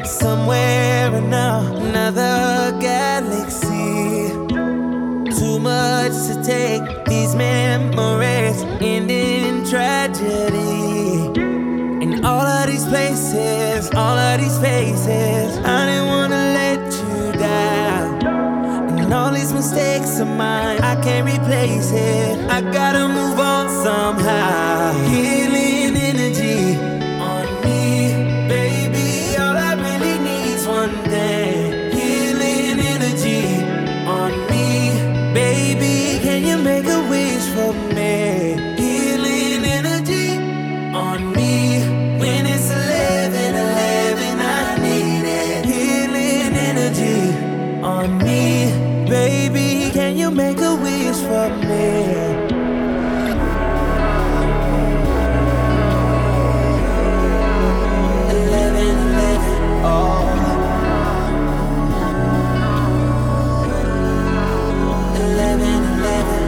somewhere in another galaxy. Too much to take, these memories end in tragedy. In all of these places, all of these faces, I didn't wanna let you down. And all these mistakes of mine, I can't replace it. I gotta move on somehow. Healing energy on me, baby. All I really need's one thing. Healing energy on me, baby. Can you make a wish for me? Healing energy on me. When it's 11:11, I need it. Healing energy on me, baby. Can you make a wish for me? 11:11, oh. 11:11.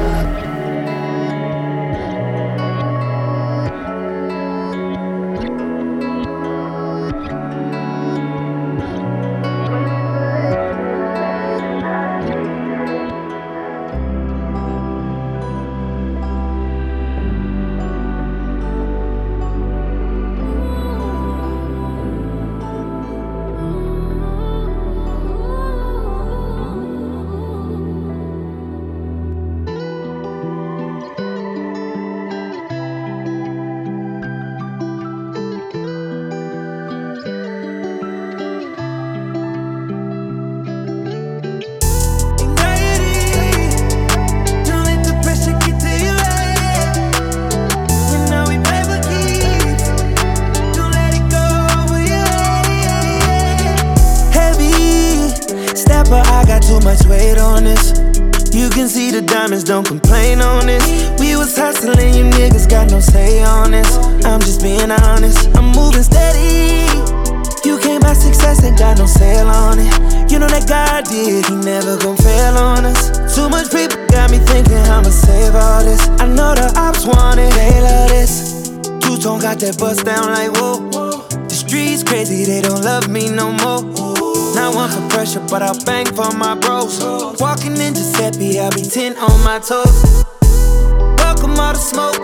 I got too much weight on this. You can see the diamonds, don't complain on this. We was hustling, you niggas got no say on this. I'm just being honest, I'm moving steady. You can't buy success, ain't got no sale on it. You know that God did, he never gon' fail on us. Too much people got me thinking I'ma save all this. I know the ops want it, they love this. Two-tone got that bust down like whoa. The streets crazy, they don't love me no more. Not one for pressure, but I'll bang for my bros. Walking in Giuseppe, I'll be 10 on my toes. Welcome all the smoke.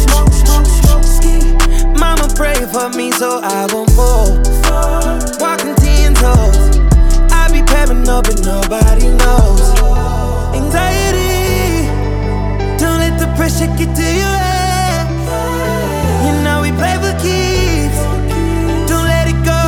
Mama pray for me so I won't fall. Walking 10 toes. I be pepping up and nobody knows. Anxiety, don't let the pressure get to your head. You know we play for keeps. Don't let it go.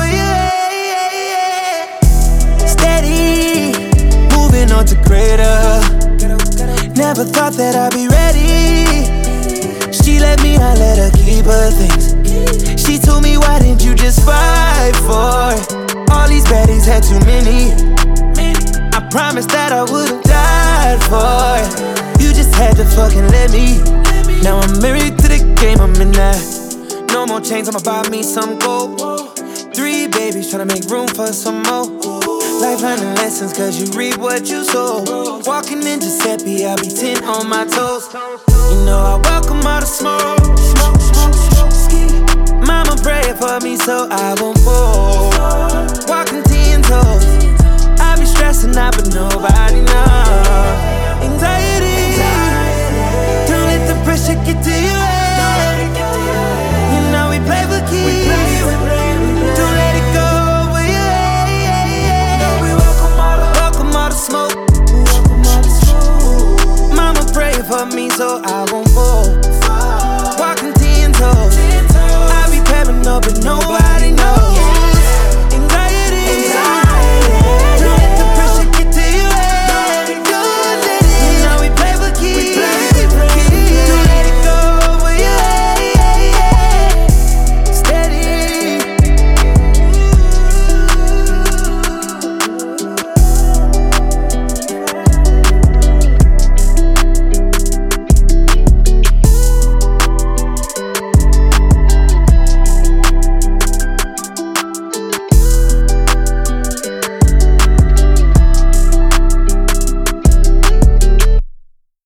On to greater. Never thought that I'd be ready. She let me, I let her keep her things. She told me, why didn't you just fight for it? All these baddies had too many. I promised that I would've died for it. You just had to fucking let me. Now I'm married to the game, I'm in that. No more chains, I'ma buy me some gold. 3 babies, tryna make room for some more. Life learning lessons, cause you reap what you sow. Walking in Giuseppe, I'll be 10 on my toes. You know I welcome all the smoke. Mama pray for me so I won't fall.